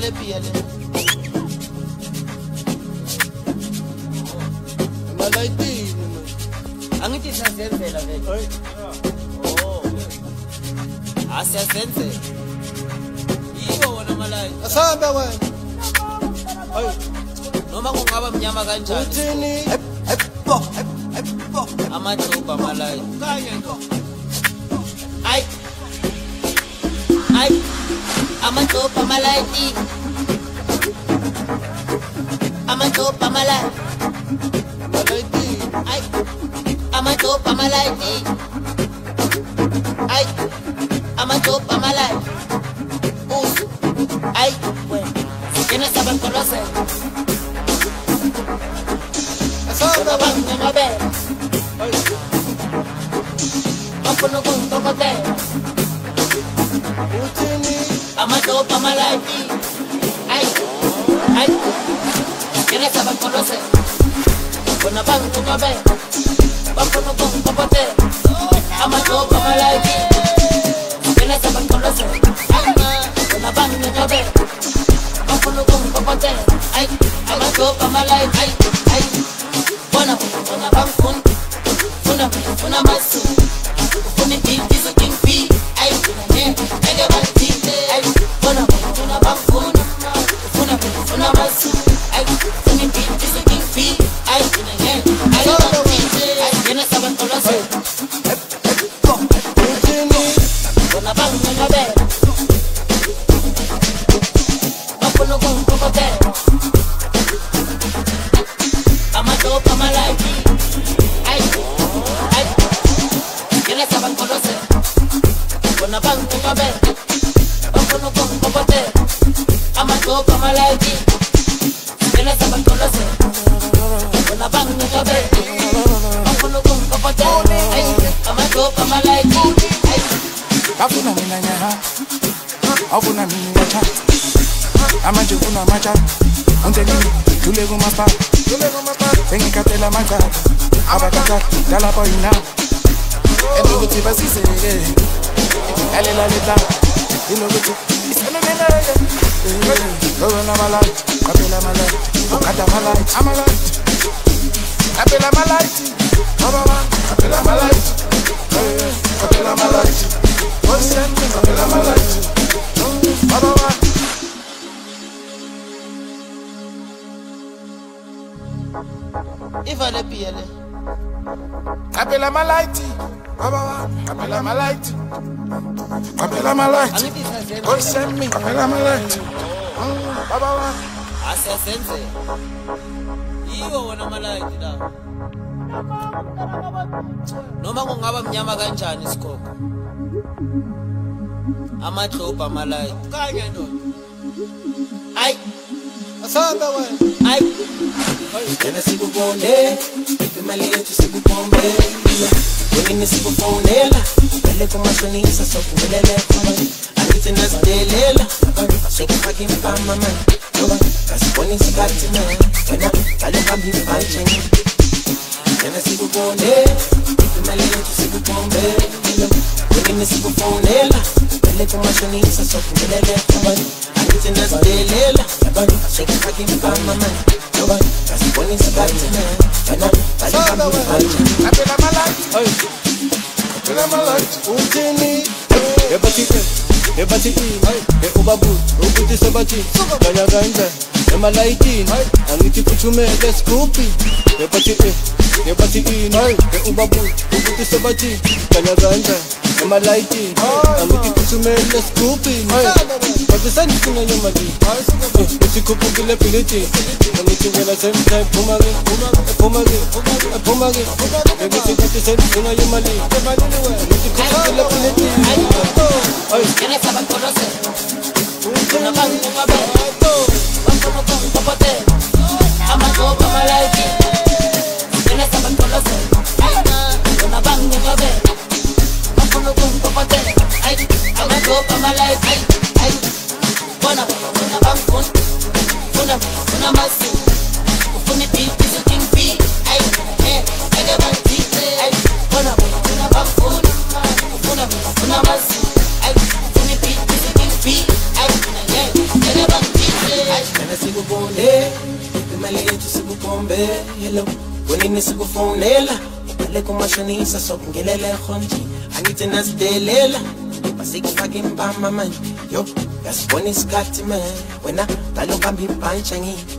le pia le. Malaiti. Angithi sasenzela vele. Oh. Asiyasenze. Yibo wona malaiti. Asamba wena. Hayi. Noma kungaba mnyama kanjani. Uthini? Amadloba malaiti. Kanye ngo. Ay. Ay. Amadloba malaiti. Amadloba malaiti. Malaiti. Ay. Amadloba malaiti. Ay. Amadloba malaiti. Uso. Ay. Tiene saber conocer. Una banda no ve. Vamos con tocote. Amadloba malaiti. Ay. Ay. Tiene saber conocer. Una banda no ve. Vamos con tocote. Amadloba malaiti. Tiene saber conocer. Una banda no ve. Vamos con tocote. Ay. Amadloba malaiti. Ay. Ay. Bona bangfun. Funa masu. Funi tinti so tinpi. Ay. Ege balti. Ay. Bona bangfun. Funa masu. Ay. Funi tinti so tinpi. Ay. Ege balti. Ay. Yena saban tolose. Bona bangfun no be. Bakono con cocote. Amadloba malaiti. Ay. Ay. Yena saban tolose. Bona bangfun no be. Bakono con cocote. Amadloba malaiti. Yena saban tolose. Bona bangfun no be. Bakono con cocote. Ay. Amadloba malaiti. Ay. Afuna mina nyaha. Afuna mina cha. Amanje kuna macha. Antelini tule ko mapa. Venga katela macha. Abakata dala boina. Endo kuti basise. Elle la leta. Ino kuti. Iseme mena. Corona malai. Kapela malai. Okata malai. Amalai. Kapela malai. Baba. Kapela malai. Kapela malai. Kapela malai. Baba. Ivale pia le. Kapela malaiti. Baba. Kapela malaiti. Kapela malaiti. God send me. Kapela malaiti. Baba. Asiyasenze. Yibo wona malaiti la. Noma kungaba mnyama kanjani isikoko. Amadloba malaiti. Kanye ndoda. Ay. Asamba wena. Ay. Tena sikubone, imali yetu sikubombe. Wengine sikufonela, upele kumashonisa sokuvelele kumani. Angithi nasidelela, sekufake mpama mani. Kasibone isikhathi na, wena kale hambi mbanjeni. Tena sikubone, imali yetu sikubombe. Wengine sikufonela, upele kumashonisa sokuvelele kumani. Angithi nasidelela, sekufake mpama mani. Kasibone isikhathi na, wena kale hambi mbanjeni. Kapela malaiti. Kapela malaiti. Uthini? Ebati ubabu ukuthi sebati kanya kanja emalaitini angithi kuthumele scoopy ebati ubabu ukuthi sebati kanya kanja emalaitini angithi kuthumele scoopy bathi sendifuna yomali usikhuphukile philithi angithi wena semtime phuma ke ngithi sendifuna yomali angithi kuthumele philithi. Tiene saber conocer. Una banda no ve. Vamos con cocote. Amadloba malaiti. Tiene saber conocer. Una banda no ve. Vamos con cocote. Ay. Amadloba malaiti. Ay. Bona bangfun. Funa masu. Funi tinti so tinpi. Ay. Ege balti. Ay. Bona bangfun. Funa masu. Ay. Funi tinti so tinpi. Ay. Ege balti. Wenini sikufonela ubhale kumashonisa sokungelela ekhonji angithi nasidelela masikufake impama manje yo ngasibona isikhathi man wena balo bamba ibhantsha ngithi